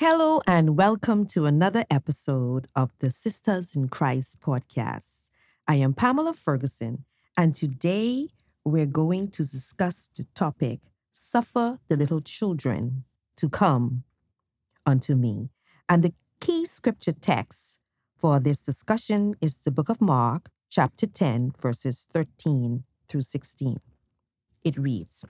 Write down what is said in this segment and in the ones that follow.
Hello and welcome to another episode of the Sisters in Christ podcast. I am Pamela Ferguson, and today we're going to discuss the topic Suffer the Little Children to Come Unto Me. And the key scripture text for this discussion is the book of Mark, chapter 10, verses 13 through 16. It reads,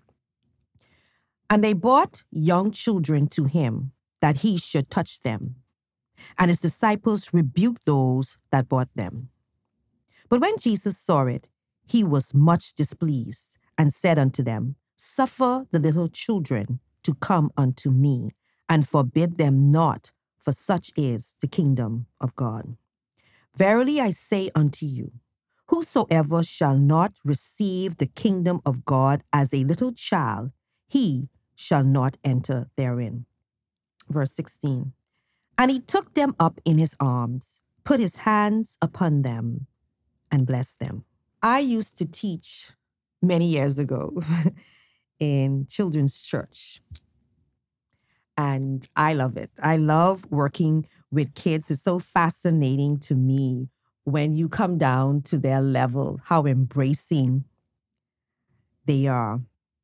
"And they brought young children to him, that he should touch them. And his disciples rebuked those that brought them. But when Jesus saw it, he was much displeased, and said unto them, Suffer the little children to come unto me, and forbid them not, for such is the kingdom of God. Verily I say unto you, whosoever shall not receive the kingdom of God as a little child, he shall not enter therein." Verse 16. "And he took them up in his arms, put his hands upon them, and blessed them." I used to teach many years ago in children's church, and I love it. I love working with kids. It's so fascinating to me when you come down to their level, how embracing they are.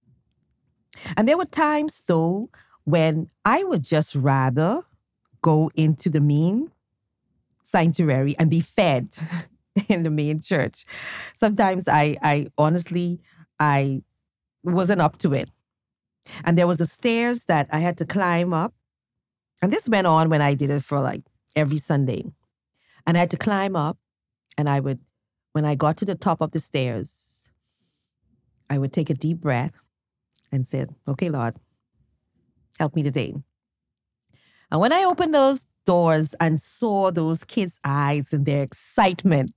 And there were times, though, when I would just rather go into the main sanctuary and be fed in the main church. Sometimes I honestly, I wasn't up to it. And there was the stairs that I had to climb up. And this went on when I did it for like every Sunday. And I had to climb up, and when I got to the top of the stairs, I would take a deep breath and said, "Okay, Lord, help me today." And when I opened those doors and saw those kids' eyes and their excitement,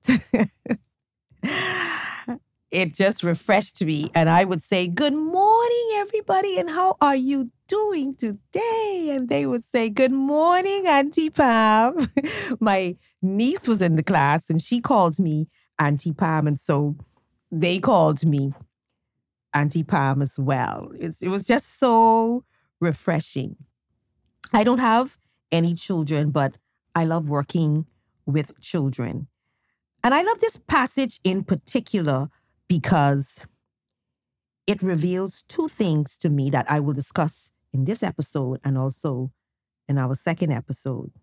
it just refreshed me. And I would say, "Good morning, everybody, and how are you doing today?" And they would say, "Good morning, Auntie Pam." My niece was in the class, and she called me Auntie Pam, and so they called me Auntie Pam as well. It was just so refreshing. I don't have any children, but I love working with children. And I love this passage in particular because it reveals two things to me that I will discuss in this episode and also in our second episode.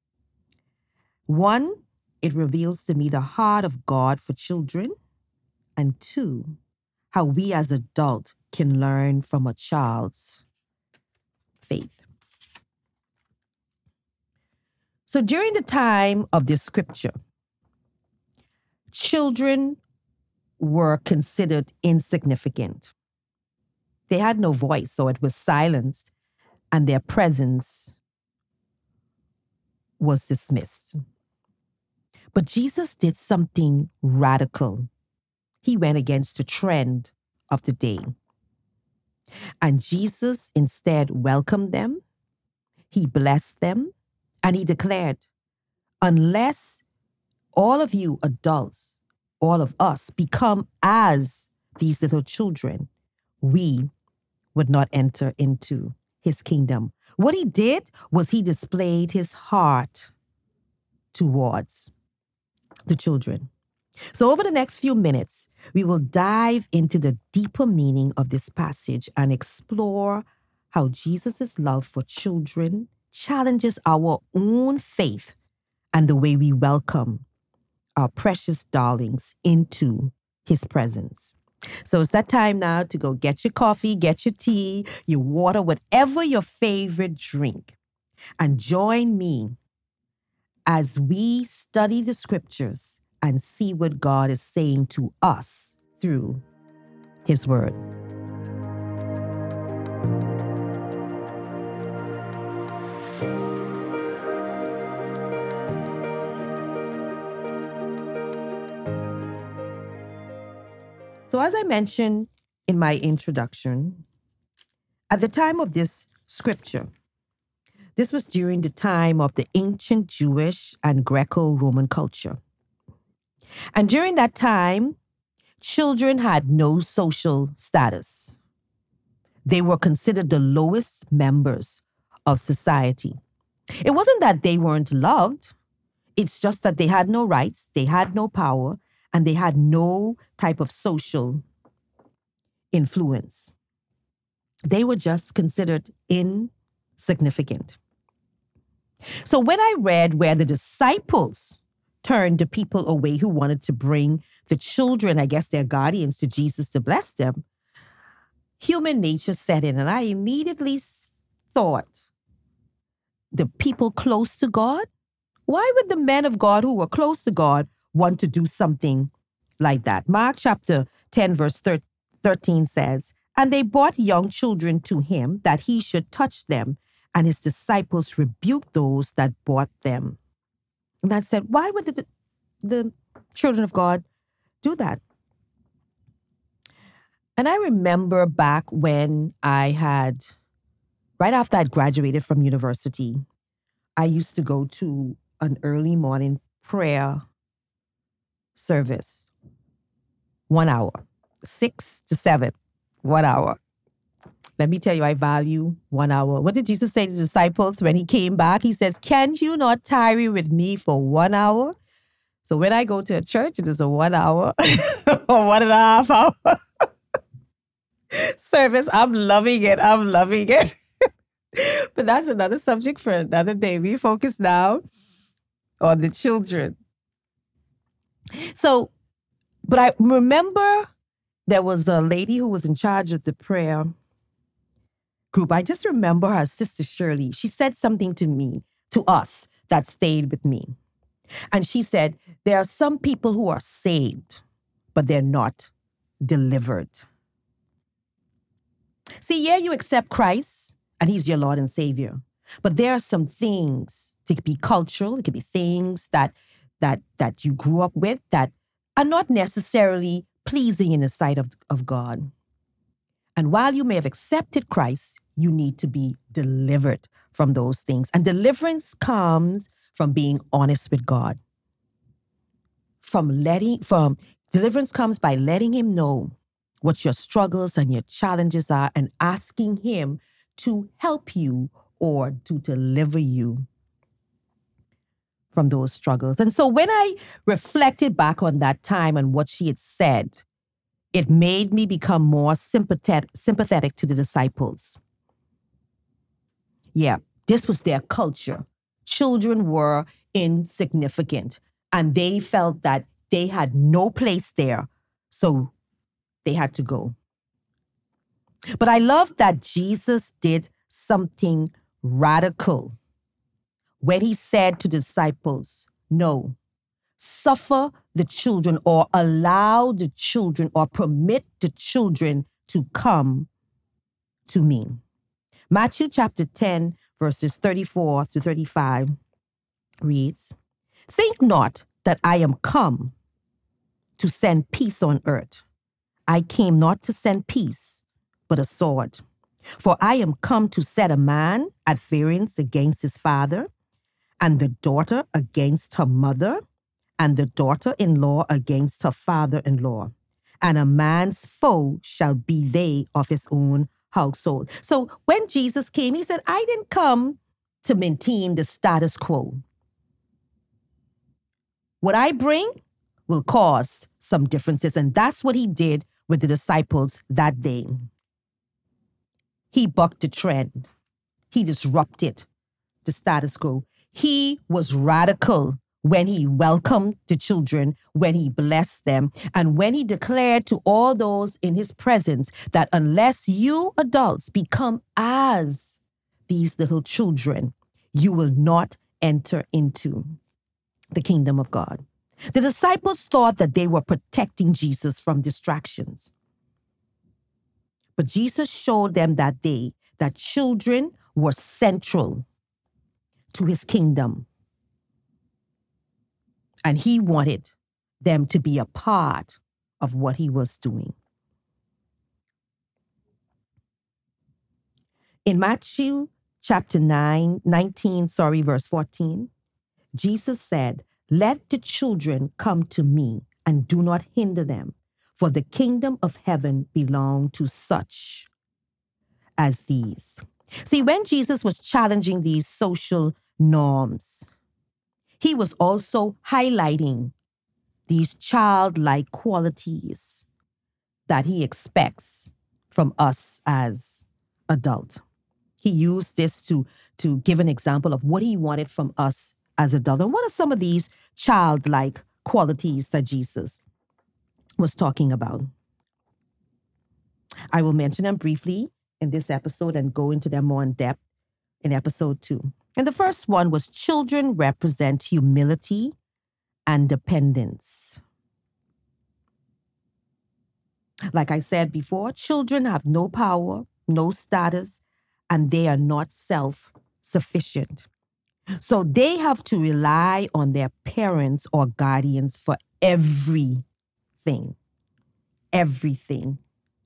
One, it reveals to me the heart of God for children. And two, how we as adults can learn from a child's faith. So during the time of this scripture, children were considered insignificant. They had no voice, so it was silenced, and their presence was dismissed. But Jesus did something radical. He went against the trend of the day. And Jesus instead welcomed them, he blessed them, and he declared, unless all of you adults, all of us, become as these little children, we would not enter into his kingdom. What he did was he displayed his heart towards the children. So over the next few minutes, we will dive into the deeper meaning of this passage and explore how Jesus' love for children challenges our own faith and the way we welcome our precious darlings into his presence. So it's that time now to go get your coffee, get your tea, your water, whatever your favorite drink, and join me as we study the scriptures and see what God is saying to us through his word. So as I mentioned in my introduction, at the time of this scripture, this was during the time of the ancient Jewish and Greco-Roman culture. And during that time, children had no social status. They were considered the lowest members of society. It wasn't that they weren't loved. It's just that they had no rights, they had no power, and they had no type of social influence. They were just considered insignificant. So when I read where the disciples turned the people away who wanted to bring the children, I guess their guardians, to Jesus to bless them, human nature set in, and I immediately thought, the people close to God? Why would the men of God who were close to God want to do something like that? Mark chapter 10, verse 13 says, "And they brought young children to him that he should touch them, and his disciples rebuked those that brought them." And I said, why would the children of God do that? And I remember back when right after I'd graduated from university, I used to go to an early morning prayer service, 1 hour, 6 to 7, 1 hour. Let me tell you, I value 1 hour. What did Jesus say to the disciples when he came back? He says, "Can you not tarry with me for 1 hour?" So when I go to a church, it is a 1 hour or 1.5 hour service. I'm loving it. I'm loving it. But that's another subject for another day. We focus now on the children. So, but I remember there was a lady who was in charge of the prayer group. I just remember her, Sister Shirley. She said something to us, that stayed with me. And she said, there are some people who are saved, but they're not delivered. See, yeah, you accept Christ, and he's your Lord and Savior. But there are some things, it could be cultural, it could be things that you grew up with that are not necessarily pleasing in the sight of God. And while you may have accepted Christ, you need to be delivered from those things. And deliverance comes from being honest with God. Deliverance comes by letting him know what your struggles and your challenges are and asking him to help you or to deliver you from those struggles. And so when I reflected back on that time and what she had said, it made me become more sympathetic to the disciples. Yeah, this was their culture. Children were insignificant, and they felt that they had no place there, so they had to go. But I love that Jesus did something radical when he said to the disciples, no, suffer the children or allow the children or permit the children to come to me. Matthew chapter 10, verses 34 to 35 reads, "Think not that I am come to send peace on earth. I came not to send peace, but a sword. For I am come to set a man at variance against his father, and the daughter against her mother, and the daughter-in-law against her father-in-law. And a man's foe shall be they of his own household." So when Jesus came, he said, I didn't come to maintain the status quo. What I bring will cause some differences. And that's what he did with the disciples that day. He bucked the trend. He disrupted the status quo. He was radical when he welcomed the children, when he blessed them, and when he declared to all those in his presence that unless you adults become as these little children, you will not enter into the kingdom of God. The disciples thought that they were protecting Jesus from distractions. But Jesus showed them that day that children were central to his kingdom. And he wanted them to be a part of what he was doing. In Matthew chapter 19, verse 14, Jesus said, "Let the children come to me and do not hinder them, for the kingdom of heaven belongs to such as these." See, when Jesus was challenging these social norms. He was also highlighting these childlike qualities that he expects from us as adults. He used this to give an example of what he wanted from us as adults. And what are some of these childlike qualities that Jesus was talking about? I will mention them briefly in this episode and go into them more in depth in episode 2. And the first one was children represent humility and dependence. Like I said before, children have no power, no status, and they are not self-sufficient. So they have to rely on their parents or guardians for everything. Everything.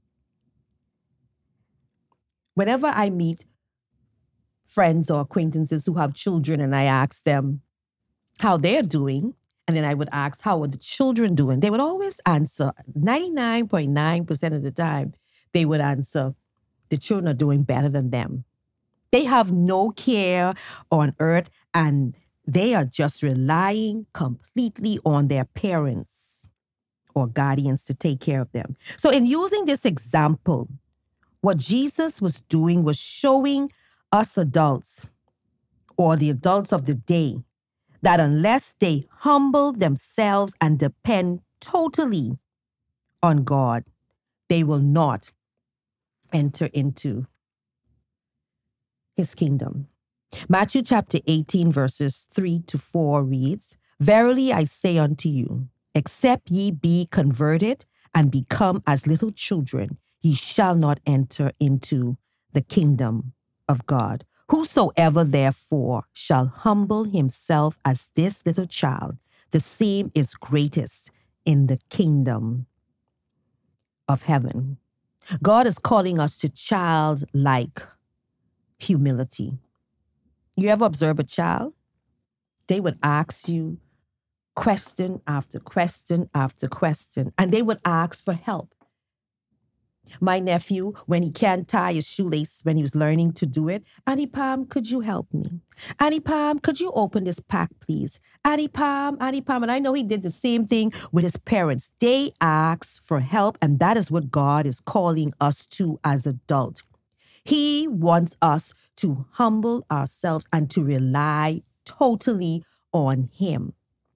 Whenever I meet friends or acquaintances who have children and I ask them how they're doing, and then I would ask, how are the children doing? They would always answer, 99.9% of the time, they would answer, the children are doing better than them. They have no care on earth and they are just relying completely on their parents or guardians to take care of them. So in using this example, what Jesus was doing was showing us adults or the adults of the day that unless they humble themselves and depend totally on God, they will not enter into his kingdom. Matthew chapter 18 verses 3-4 reads, "Verily I say unto you, except ye be converted and become as little children, ye shall not enter into the kingdom of God. Whosoever therefore shall humble himself as this little child, the same is greatest in the kingdom of heaven." God is calling us to childlike humility. You ever observe a child? They would ask you question after question after question, and they would ask for help. My nephew, when he can't tie his shoelace when he was learning to do it, "Auntie Pam, could you help me? Auntie Pam, could you open this pack, please? Auntie Pam. And I know he did the same thing with his parents. They ask for help, and that is what God is calling us to as adults. He wants us to humble ourselves and to rely totally on him.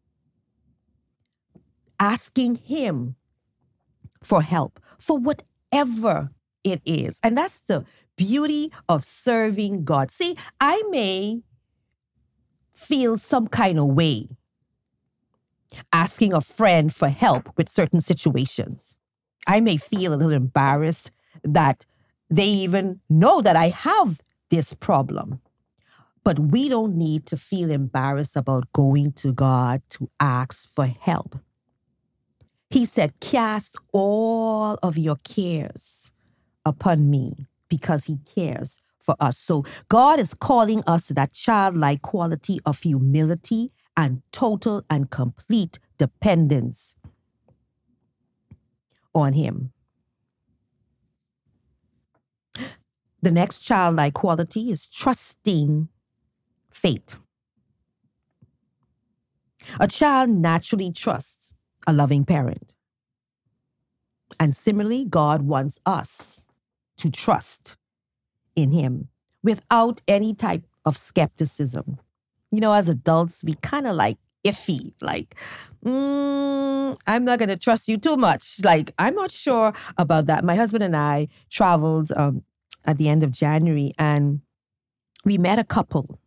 Asking him for help for whatever it is. And that's the beauty of serving God. See, I may feel some kind of way asking a friend for help with certain situations. I may feel a little embarrassed that they even know that I have this problem. But we don't need to feel embarrassed about going to God to ask for help. He said, "Cast all of your cares upon me," because he cares for us. So God is calling us to that childlike quality of humility and total and complete dependence on him. The next childlike quality is trusting fate. A child naturally trusts a loving parent. And similarly, God wants us to trust in him without any type of skepticism. You know, as adults, we kind of like iffy, like, I'm not going to trust you too much. Like, I'm not sure about that. My husband and I traveled at the end of January, and we met a couple.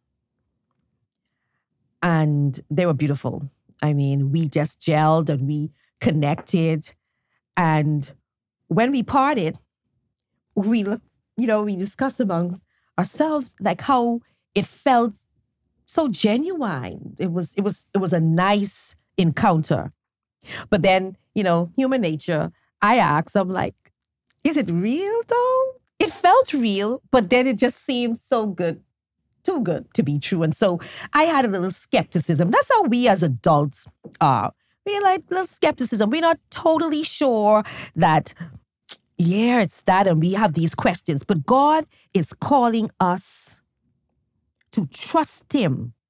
And they were beautiful. I mean, we just gelled and we connected. And when we parted, we discussed amongst ourselves like how it felt so genuine. It was a nice encounter. But then, human nature, I asked, I'm like, is it real though? It felt real, but then it just seemed so good. Too good to be true. And so I had a little skepticism. That's how we as adults are. We're like little skepticism. We're not totally sure that, yeah, it's that. And we have these questions. But God is calling us to trust him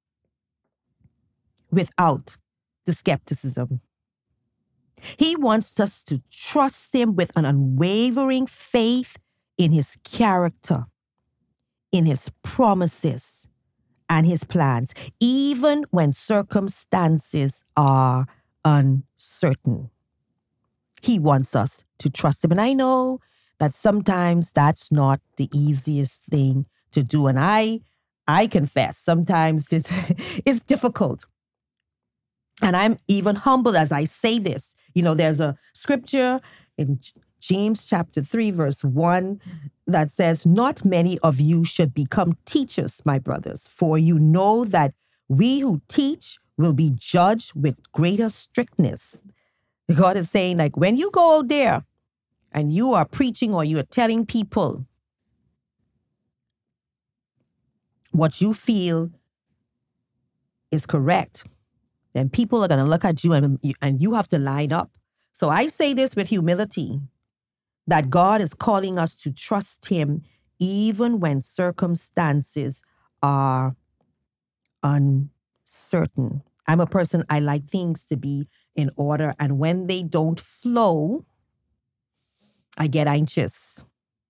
without the skepticism. He wants us to trust him with an unwavering faith in his character, in his promises, and his plans, even when circumstances are uncertain. He wants us to trust him. And I know that sometimes that's not the easiest thing to do. And I confess, sometimes it's difficult. And I'm even humbled as I say this. You know, there's a scripture in James chapter 3, verse 1 that says, "Not many of you should become teachers, my brothers, for you know that we who teach will be judged with greater strictness." God is saying, like, when you go out there and you are preaching or you are telling people what you feel is correct, then people are going to look at you and you have to line up. So I say this with humility, that God is calling us to trust him even when circumstances are uncertain. I'm a person, I like things to be in order. And when they don't flow, I get anxious.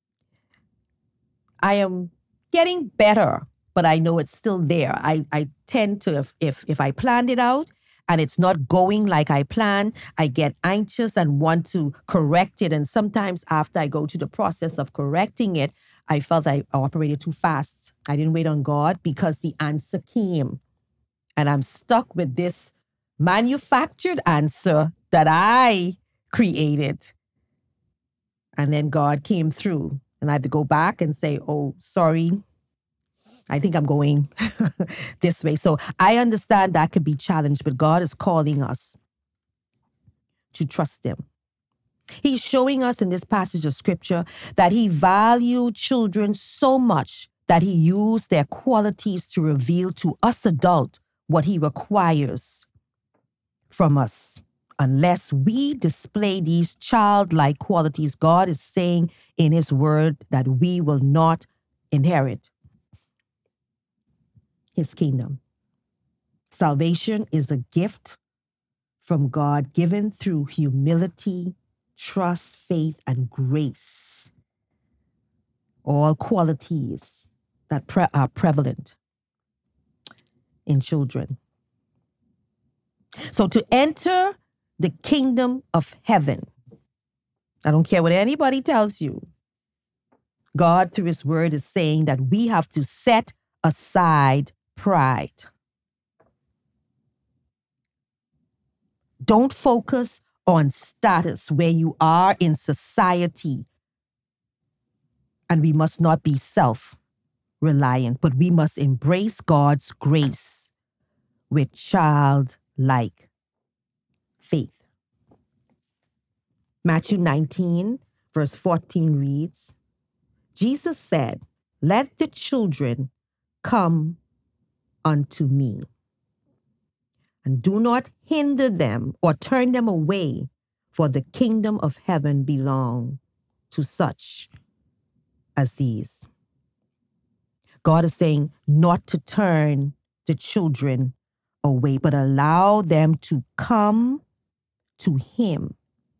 I am getting better, but I know it's still there. I tend to, if I planned it out and it's not going like I planned, I get anxious and want to correct it. And sometimes after I go through the process of correcting it, I felt I operated too fast. I didn't wait on God because the answer came. And I'm stuck with this manufactured answer that I created. And then God came through. And I had to go back and say, "Oh, sorry, I think I'm going this way." So I understand that could be challenged, but God is calling us to trust him. He's showing us in this passage of scripture that he valued children so much that he used their qualities to reveal to us adults what he requires from us. Unless we display these childlike qualities, God is saying in his word that we will not inherit his kingdom. Salvation is a gift from God given through humility, trust, faith, and grace. All qualities that are prevalent in children. So to enter the kingdom of heaven, I don't care what anybody tells you, God through his word is saying that we have to set aside pride. Don't focus on status, where you are in society. And we must not be self-reliant, but we must embrace God's grace with childlike faith. Matthew 19, verse 14 reads, Jesus said, "Let the children come unto me, and do not hinder them or turn them away, for the kingdom of heaven belongs to such as these." God is saying not to turn the children away, but allow them to come to him.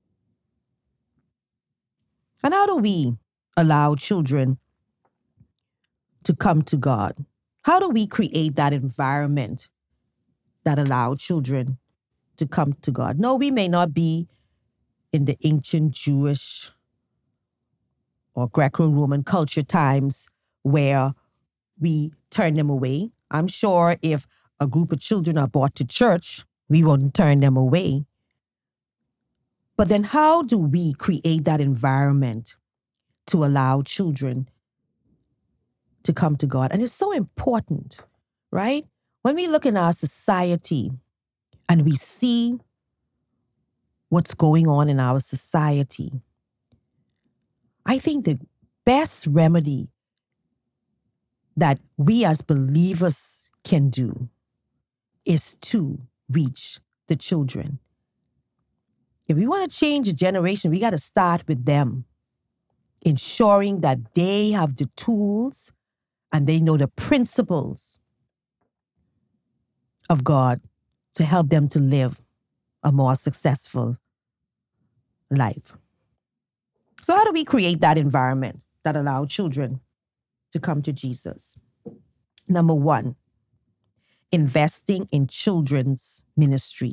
And how do we allow children to come to God? How do we create that environment that allow children to come to God? No, we may not be in the ancient Jewish or Greco-Roman culture times where we turn them away. I'm sure if a group of children are brought to church, we won't turn them away. But then how do we create that environment to allow children to come to God? And it's so important, right? When we look in our society and we see what's going on in our society, I think the best remedy that we as believers can do is to reach the children. If we want to change a generation, we got to start with them, ensuring that they have the tools and they know the principles of God to help them to live a more successful life. So how do we create that environment that allows children to come to Jesus? Number one, investing in children's ministry.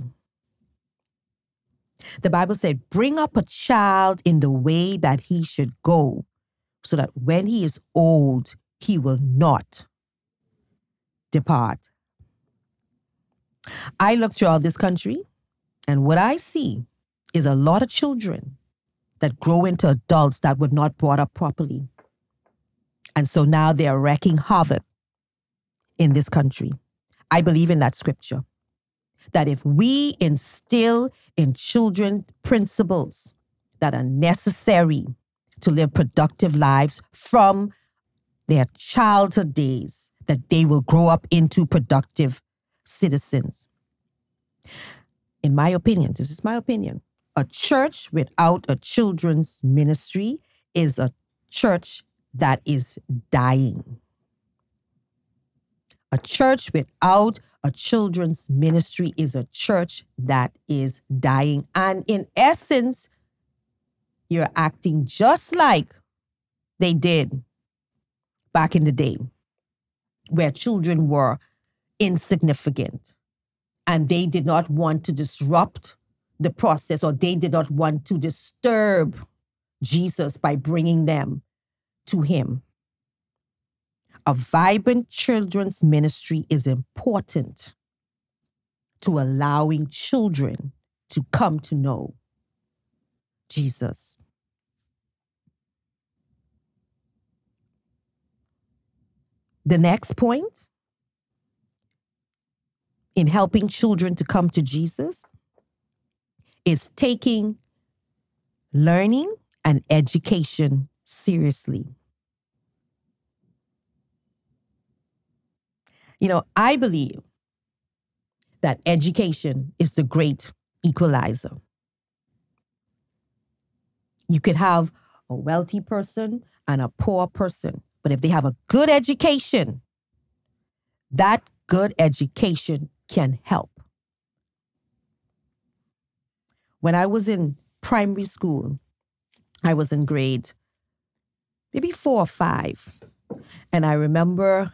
The Bible said, bring up a child in the way that he should go, so that when he is old, he will not depart. I look throughout this country, and what I see is a lot of children that grow into adults that were not brought up properly. And so now they are wreaking havoc in this country. I believe in that scripture, that if we instill in children principles that are necessary to live productive lives from their childhood days, that they will grow up into productive citizens. In my opinion, this is my opinion, a church without a children's ministry is a church that is dying. A church without a children's ministry is a church that is dying. And in essence, you're acting just like they did back in the day, where children were insignificant and they did not want to disrupt the process, or they did not want to disturb Jesus by bringing them to him. A vibrant children's ministry is important to allowing children to come to know Jesus. The next point in helping children to come to Jesus is taking learning and education seriously. You know, I believe that education is the great equalizer. You could have a wealthy person and a poor person, but if they have a good education, that good education can help. When I was in primary school, I was in grade maybe 4 or 5. And I remember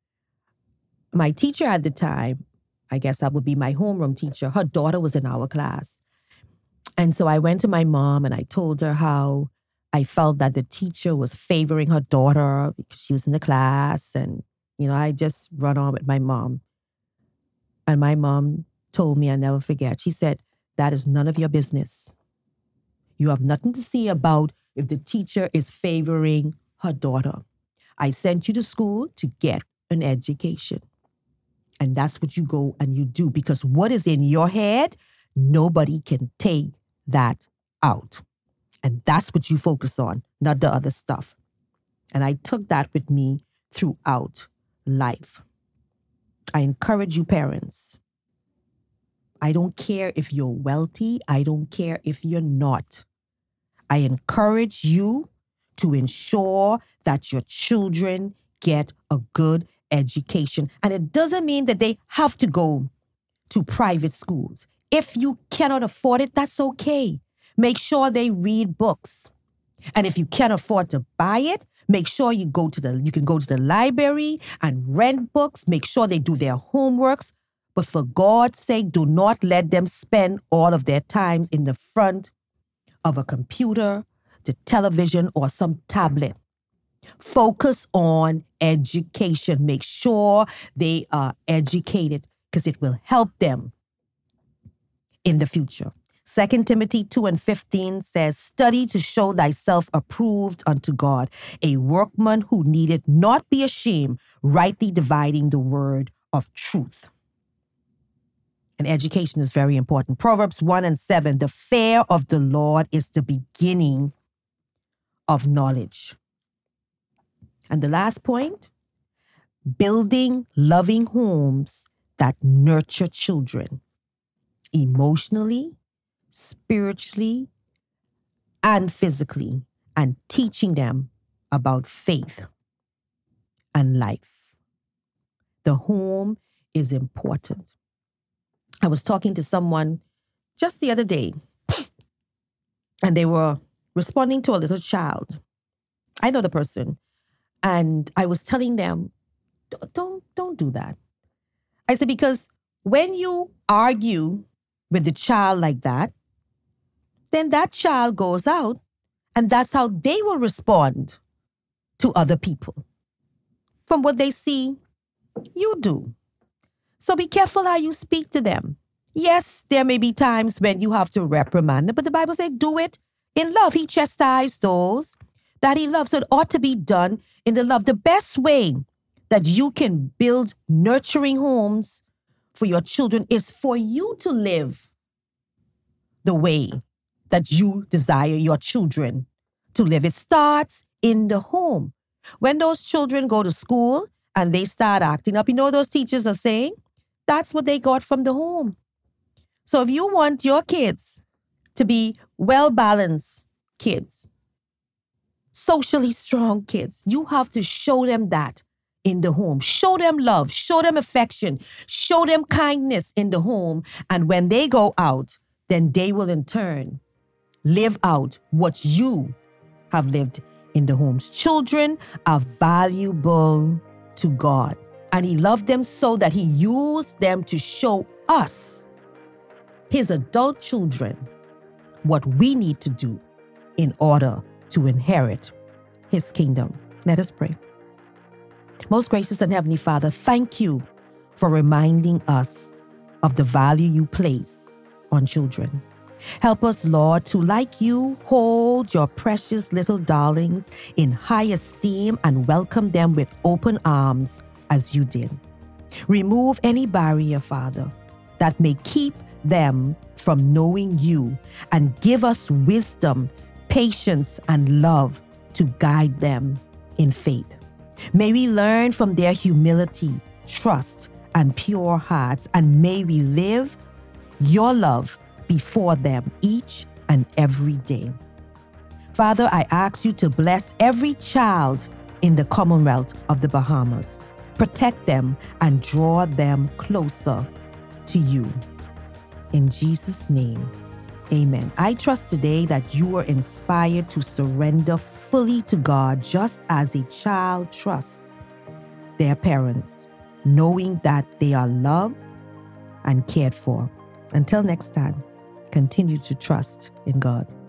my teacher at the time, I guess that would be my homeroom teacher, her daughter was in our class. And so I went to my mom and I told her how I felt that the teacher was favoring her daughter because she was in the class. And, you know, I just run on with my mom. And my mom told me, I'll never forget, she said, that is none of your business. You have nothing to say about if the teacher is favoring her daughter. I sent you to school to get an education. And that's what you go and you do, because what is in your head, nobody can take that out. And that's what you focus on, not the other stuff. And I took that with me throughout life. I encourage you, parents. I don't care if you're wealthy. I don't care if you're not. I encourage you to ensure that your children get a good education. And it doesn't mean that they have to go to private schools. If you cannot afford it, that's okay. Make sure they read books. And if you can't afford to buy it, make sure you can go to the library and rent books. Make sure they do their homeworks. But for God's sake, do not let them spend all of their time in the front of a computer, the television, or some tablet. Focus on education. Make sure they are educated, because it will help them in the future. 2 Timothy 2:15 says, study to show thyself approved unto God, a workman who needeth not be ashamed, rightly dividing the word of truth. And education is very important. Proverbs 1:7, the fear of the Lord is the beginning of knowledge. And the last point, building loving homes that nurture children emotionally, spiritually, and physically, and teaching them about faith and life. The home is important. I was talking to someone just the other day, and they were responding to a little child. I know the person. And I was telling them, don't do that. I said, because when you argue with the child like that, then that child goes out and that's how they will respond to other people from what they see you do. So be careful how you speak to them. Yes, there may be times when you have to reprimand them, but the Bible says do it in love. He chastised those that he loves. So it ought to be done in the love. The best way that you can build nurturing homes for your children is for you to live the way that you desire your children to live. It starts in the home. When those children go to school and they start acting up, you know what those teachers are saying? That's what they got from the home. So if you want your kids to be well-balanced kids, socially strong kids, you have to show them that in the home. Show them love, show them affection, show them kindness in the home. And when they go out, then they will in turn live out what you have lived in the homes. Children are valuable to God, and he loved them so that he used them to show us, his adult children, what we need to do in order to inherit his kingdom. Let us pray. Most gracious and Heavenly Father, thank you for reminding us of the value you place on children. Help us, Lord, to, like you, hold your precious little darlings in high esteem and welcome them with open arms as you did. Remove any barrier, Father, that may keep them from knowing you, and give us wisdom, patience, and love to guide them in faith. May we learn from their humility, trust, and pure hearts, and may we live your love before them each and every day. Father, I ask you to bless every child in the Commonwealth of the Bahamas. Protect them and draw them closer to you. In Jesus' name, amen. I trust today that you are inspired to surrender fully to God, just as a child trusts their parents, knowing that they are loved and cared for. Until next time, continue to trust in God.